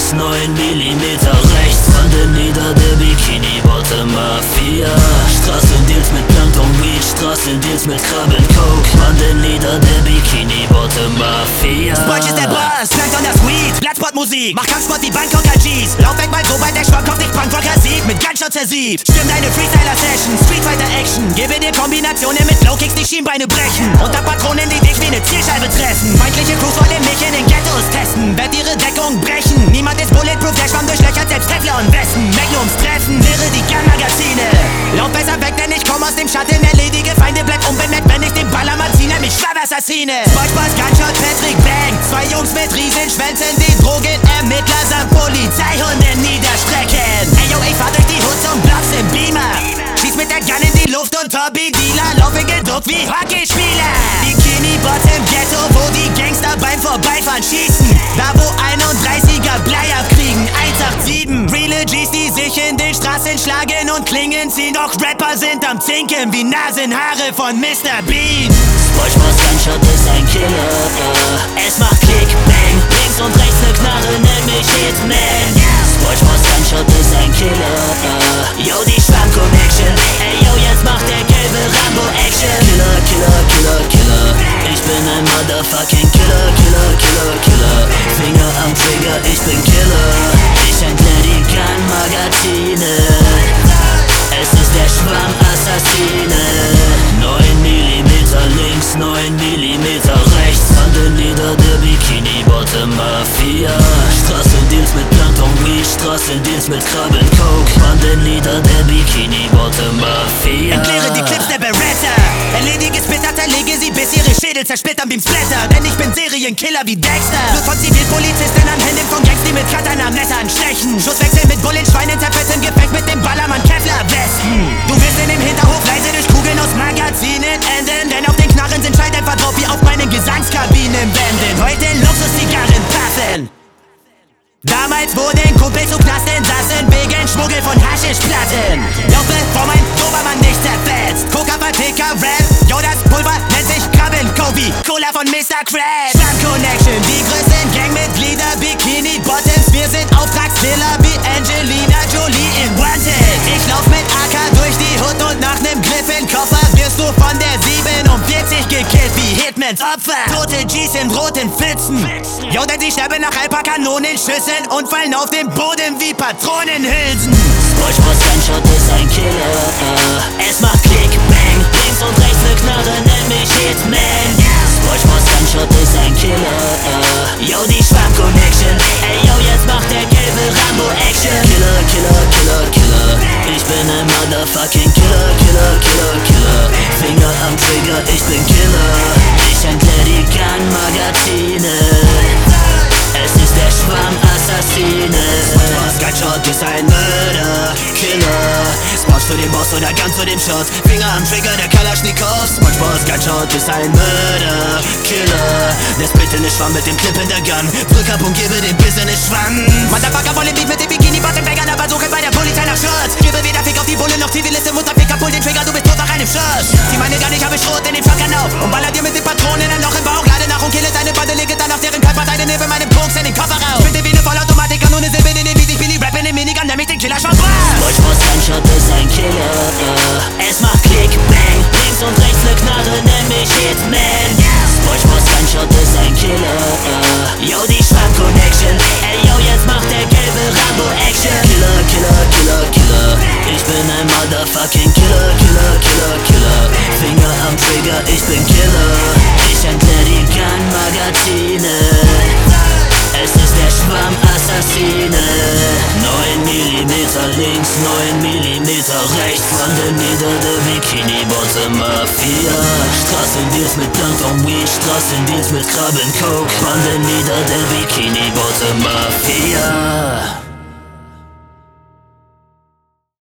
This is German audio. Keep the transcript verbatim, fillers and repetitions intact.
links, neun Millimeter rechts. Wandenlieder der Bikini Bottom Mafia. Straßendeals mit Plankton Weed, Straßendeals mit Krabben Coke. Wandenlieder der Bikini Bottom Mafia. Spongey ist der Boss, Plankton das Weed, Bloodsport-Musik, mach Kampfsport wie Bangkoker G's. Lauf weg mal so weit, der Schwamm kommt nicht Punkrocker Sieg. Mit Gunshot zersiebt, stimm deine Freestyler-Session, Streetfighter-Action. Gebe dir Kombinationen mit Low-Kicks, die Schienbeine brechen. Unter Patronen, die dich wie ne Zielscheibe treffen. Feindliche Crews wollen mich in den Ghettos testen, werd ihre Deckung brechen. Niemand ist bulletproof, der Schwamm durchlöchert selbst Teflon und Westen. Magnums treffen, wirre die Gun-Magazine. Lauf besser weg, denn ich komm aus dem Schatten. Erledige Feinde, bleib unbemerkt, wenn ich den Ballermann ziehe. Mich Schwab-Assassine. SpongeBob, Gunshot, Patrick Bang. Zwei Jungs mit Riesenschwänzen, die Drogenermittler samt Polizeihunde niederstrecken. Ey yo, ich fahr durch die Hood zum Bluffs im Beamer. Schieß mit der Gun in die Luft und Hobby-Dealer laufe geduckt wie Hockeyspieler. Bikini Bottom Ghetto, wo die Gangster beim Vorbeifahren schießen. Da wo einunddreißiger Blei abkriegen, eins acht sieben. Reale G's, die sich in den Straßen schlagen und klingen ziehen. Doch Rapper sind am Zinken wie Nasenhaare von Mister Bean. SpongeBob Gunshot ist ein Killer, uh. Es macht Klick, Bang. Links und rechts ne Knarre, nenn mich Hitman. SpongeBob Gunshot ist ein Killer, uh. Yo, die Schwamm-Connection. Ey yo, jetzt macht der gelbe Rambo-Action. Killer, Killer, Killer, Killer. Ich bin ein Motherfucking Killer, Killer, Killer, Killer. Finger am Trigger, ich bin Killer. Ich entleer die Gun-Magazine. Es ist der Schwamm-Assassine. neun Millimeter links, neun Millimeter rechts. Wandenlieder der Bikini Bottom Mafia. Straßendeals mit Plankton Weed, Straßendeals mit Krabben Coke. Wandenlieder der Bikini Bottom Mafia. Entkläre die Clips der Beretta. Erledige Spitter, zerlege sie, bis ihre Schädel zersplittern beim Splatter. Denn ich bin Serienkiller wie Dexter. Blut von Zivilpolizisten an Händen von Gangs, die mit Katana Messern stechen. Schusswechsel mit Bullen, Schweinen, Tapet im Gepäck mit dem Ballermann Kevlar Westen. Du wirst in dem Hinterhof leise durch Kugeln aus Magazinen enden. Denn auf den Knarren sind Schalldämpfer drauf wie auf meinen Gesangskabinenwänden. Heute Luxus-Zigarren puffen. Damals wurden Kumpel zu Knastinsassen wegen Schmuggel von Haschischplatten. Laufe vor mein Dobermann nicht zerfetzt. Coca, Patika, Rap, yo, das Pulver nennt sich Krabben, Kobe, Cola von Mister Krabs. Schwamm Connection, die größten Gangmitglieder, Bikini Bottoms. Wir sind Auftragskiller wie Angelina Jolie in Wanted. Ich lauf mit A K durch die Hood und nach nem Griff in Koffer wirst du von der siebenundvierzig gekillt wie Hitmans Opfer. Tote G's in roten Pfützen. Yo, denn sie sterben nach ein paar Kanonenschüssen und fallen auf den Boden wie Patronenhülsen. SpongeBob Gunshot ist ein Killer, uh. Es macht Klick, Bang. Links und rechts ne Knarre, nenn mich Hitman. SpongeBob Gunshot ist ein Killer, uh. Yo, die Schwamm-Connection. Ey yo, jetzt macht der gelbe Rambo-Action. Killer, Killer, Killer, Killer. Ich bin ein Motherfucking Killer, Killer, Killer, Killer. Finger am Trigger, ich bin Killer. Ich entleer die Gun-Magazine. Es ist der Schwamm-Assassine. SpongeBob Gunshot ist ein Mörder, Killer. Spot für den Boss oder ganz zu dem Shot. Finger am Trigger der Kalaschnikow. SpongeBob Gunshot ist ein Mörder, Killer. Der split in den Schwamm mit dem Clip in der Gun. Drück ab und gebe dem Business Schwamm. Motherfucker wollen Beat mit dem Bikini-Bottom-Bangern, aber suche bei der Polizei nach Schutz. Gebe weder Fick auf die Bulle noch Zivilisten, Mutterficker, pull den Trigger, du bist tot nach einem Schuss. Zieh meine Gun, ich habe Schrot in den Shotgun auf und baller dir mit den Patronen ein Loch im Bauch. Lade nach und kille deine Bande, lege dann auf deren Körper deine neben meinem Koks in den Koffer raus. Spinte wie ne Vollautomatik, nur ne Silbe in den Beat, ich bin die Rap in den Minigun, nenn mich den Killer Schwamm. SpongeBob Gunshot ist ein Killer, uh. Es macht Klick, Bang. Links und rechts ne Knarre, nenn mich Hitman. SpongeBob Gunshot ist ein Killer, uh. Yo, die Schwamm-Connection. Ey yo, jetzt macht der gelbe Rambo-Action. Killer, Killer, Killer, Killer. Ich bin ein Motherfucking Killer, Killer, Killer, Killer. Finger am Trigger, ich bin Killer. Ich entleer die Gun-Magazine. Es ist der Schwamm-Assassine. neun Millimeter links, neun Millimeter rechts. Wandenlieder der Bikini Bottom Mafia. Straßendeals mit Plankton Weed, Straßendeals mit Krabben Coke. Wandenlieder der Bikini Bottom Mafia.